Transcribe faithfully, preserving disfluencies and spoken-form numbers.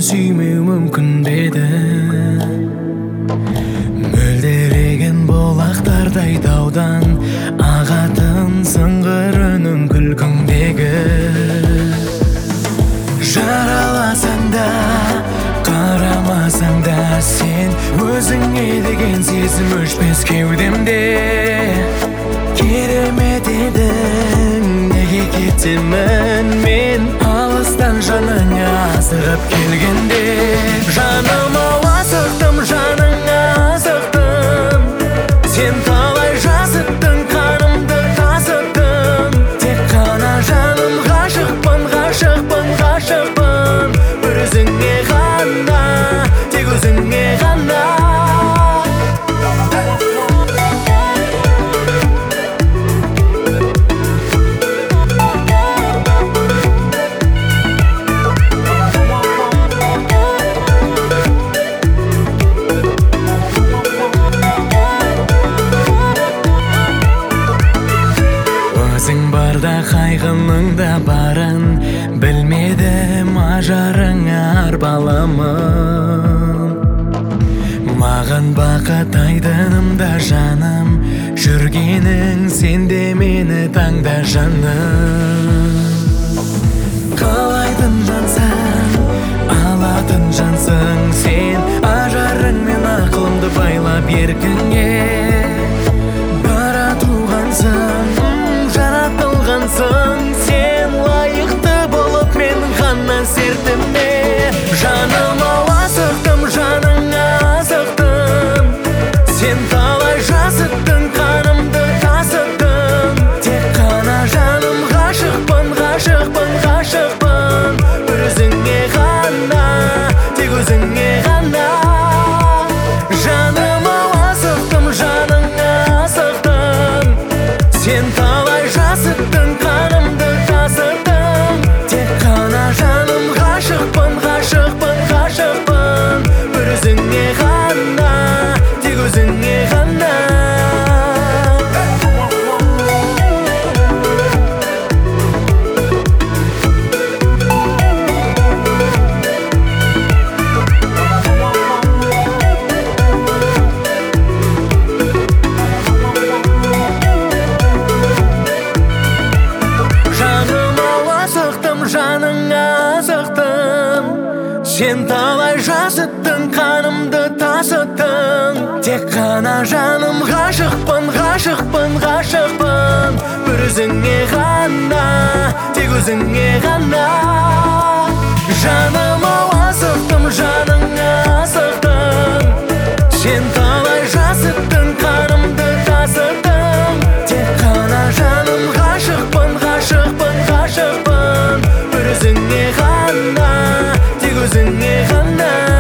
сүймеу мүмкін бе еді? Мөлдіреген бұлақтардай таудан ағатын сыңғыр үнің күлкіңдегі. Жараласаң да, қарамасаң да, сен өзіңе деген сезім өшпес кеудемде. Керемет едің, неге кетемін мен алыстан жаныңа асығып келгенде. Жаным ау, асықтым, жаныңа асықтым, сен талай жасыттың, қанымды тасыттың. Тек қана жаным, ғашықпын, ғашықпын, ғашықпын, бір өзіңе ғана, тек өзіңе ғана. Өзің барда қайғының да барын білмедім, ажарыңа арбаламын. Маған бақыт айдынымда жаным, жүргенің сенде мені таңда жаным. Қалайтын жансың, алатын жансың сен, ажарыңмен ақылымды байлап еркіңе. Бара туғансың, жаратылғансың сен, лайықты болып мен ғана сертіме. Жаным ау, асықтым, жаныңа асықтым, сен талай жасыттың, қанымды тасыттың. Тек қана жаным, ғашықпын, ғашықпын, ғашықпын, бір өзіңе ғана, тек өзіңе ғана. Жаным ау, асықтым, жаныңа асықтым, сен талай жасыттың, қанымды тасыттың. Тек қана жаным, ғашықпын, ғашықпын, ғашықпын, бір өзіңе ғана, тек өзіңе ғана. Жаныңа асықтым, сен талай жасыттың, қанымды тасыттың. Тек қана жаным, ғашықпын, ғашықпын, ғашықпын, бір өзіңе ғана, тек өзіңе ғана. Жаным ау, асықтым, жаныңа асықтым, сен талай жасыттың, қанымды тасыттың. Тек қана жаным, ғашықпын, ғашықпын, ғашықпын, бір өзіңе ғана, тек өзіңе ғана.